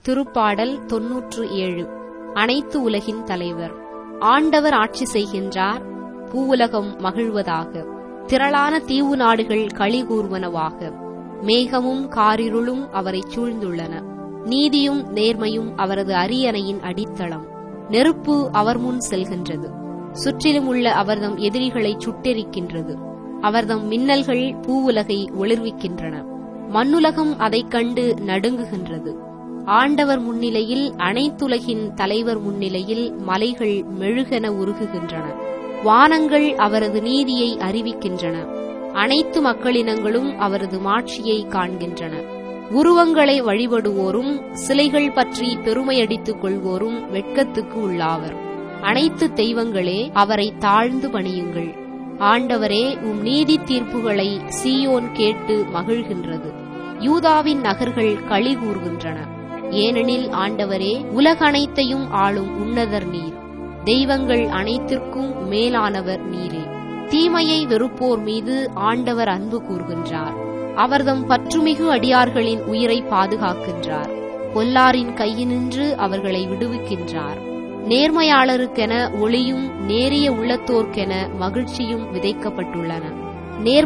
திருப்பாடல் 97. அனைத்து உலகின் தலைவர். ஆண்டவர் ஆட்சி செய்கின்றார், பூவுலகம் மகிழ்வதாக. திரளான தீவு நாடுகள் களி கூர்வனவாக. மேகமும் காரிருளும் அவரைச் சூழ்ந்துள்ளன. நீதியும் நேர்மையும் அவரது அரியணையின் அடித்தளம். நெருப்பு அவர் முன் செல்கின்றது, சுற்றிலும் உள்ள அவர்தம் எதிரிகளை சுட்டெரிக்கின்றது. அவர்தம் மின்னல்கள் பூவுலகை ஒளிர்விக்கின்றன. மண்ணுலகம் அதைக் கண்டு நடுங்குகின்றது. ஆண்டவர் முன்னிலையில், அனைத்துலகின் தலைவர் முன்னிலையில் மலைகள் மெழுகென உருகுகின்றன. வானங்கள் அவரது நீதியை அறிவிக்கின்றன. அனைத்து மக்களினங்களும் அவரது மாட்சியை காண்கின்றன. உருவங்களை வழிபடுவோரும் சிலைகள் பற்றி பெருமையடித்துக் கொள்வோரும் வெட்கத்துக்கு உள்ளாவர். அனைத்து தெய்வங்களே, அவரை தாழ்ந்து பணியுங்கள். ஆண்டவரே, உம் நீதி தீர்ப்புகளை சீயோன் கேட்டு மகிழ்கின்றது. யூதாவின் நகர்கள் களி கூர்கின்றன. ஏனெனில் ஆண்டவரே, உலகனைத்தையும் ஆளும் உன்னதர் நீர். தெய்வங்கள் அனைத்திற்கும் மேலானவர் நீரே. தீமையை வெறுப்போர் மீது ஆண்டவர் அன்பு கூர்கின்றார். அவர்தம் பற்றுமிகு அடியார்களின் உயிரை பாதுகாக்கின்றார். பொல்லாரின் கையினின்று அவர்களை விடுவிக்கின்றார். நேர்மையாளருக்கென ஒளியும் நேரிய உள்ளத்தோர்க்கென மகிழ்ச்சியும் விதைக்கப்பட்டுள்ளன.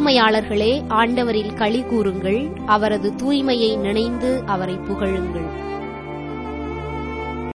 நேர்மையாளர்களே, ஆண்டவரில் களி கூறுங்கள். அவரது தூய்மையை நினைந்து அவரை புகழுங்கள்.